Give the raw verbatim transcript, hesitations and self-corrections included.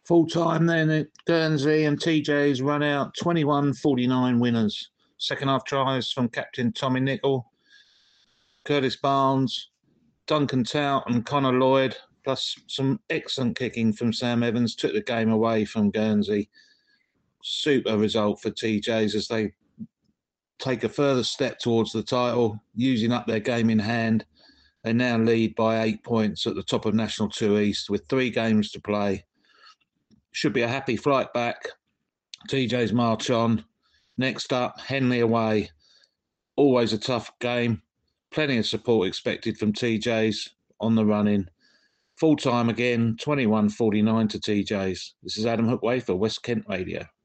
Full time then at Guernsey, and T J's run out twenty-one forty-nine winners. Second half tries from captain Tommy Nicol, Curtis Barnes, Duncan Tout and Connor Lloyd, plus some excellent kicking from Sam Evans, took the game away from Guernsey. Super result for T J's as they take a further step towards the title, using up their game in hand. They now lead by eight points at the top of National two East with three games to play. Should be a happy flight back. T J's march on. Next up, Henley away. Always a tough game. Plenty of support expected from T J's on the run-in. Full time again, twenty-one forty-nine to T J's. This is Adam Hookway for West Kent Radio.